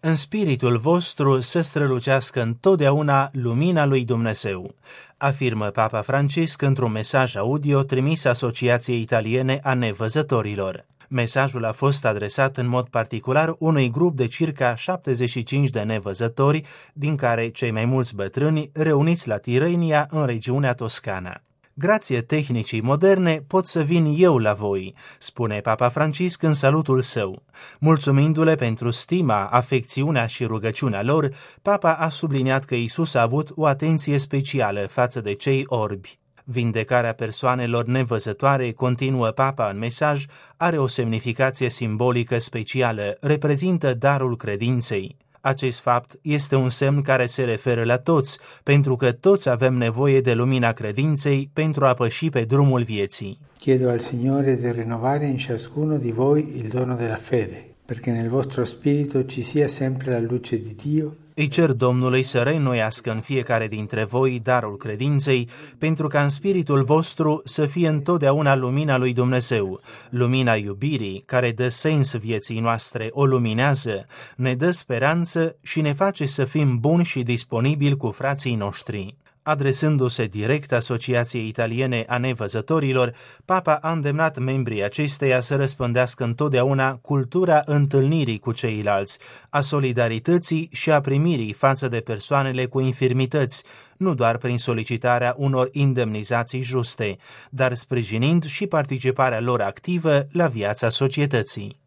în spiritul vostru să strălucească întotdeauna lumina lui Dumnezeu, afirmă Papa Francisc într-un mesaj audio trimis Asociației Italiene a Nevăzătorilor. Mesajul a fost adresat în mod particular unui grup de circa 75 de nevăzători, din care cei mai mulți bătrâni, reuniți la Tirrenia, în regiunea Toscana. Grație tehnicii moderne pot să vin eu la voi, spune Papa Francisc în salutul său. Mulțumindu-le pentru stima, afecțiunea și rugăciunea lor, Papa a subliniat că Iisus a avut o atenție specială față de cei orbi. Vindecarea persoanelor nevăzătoare, continuă Papa în mesaj, are o semnificație simbolică specială, reprezintă darul credinței. Acest fapt este un semn care se referă la toți, pentru că toți avem nevoie de lumina credinței pentru a păși pe drumul vieții. Chiedo al Signore di rinnovare in ciascuno di voi il dono della fede, perché nel vostro spirito ci sia sempre la luce di Dio. Îi cer Domnului să reînnoiască în fiecare dintre voi darul credinței, pentru ca în spiritul vostru să fie întotdeauna lumina lui Dumnezeu, lumina iubirii, care dă sens vieții noastre, o luminează, ne dă speranță și ne face să fim buni și disponibili cu frații noștri. Adresându-se direct Asociației Italiene a Nevăzătorilor, Papa a îndemnat membrii acesteia să răspândească întotdeauna cultura întâlnirii cu ceilalți, a solidarității și a primirii față de persoanele cu infirmități, nu doar prin solicitarea unor indemnizații juste, dar sprijinind și participarea lor activă la viața societății.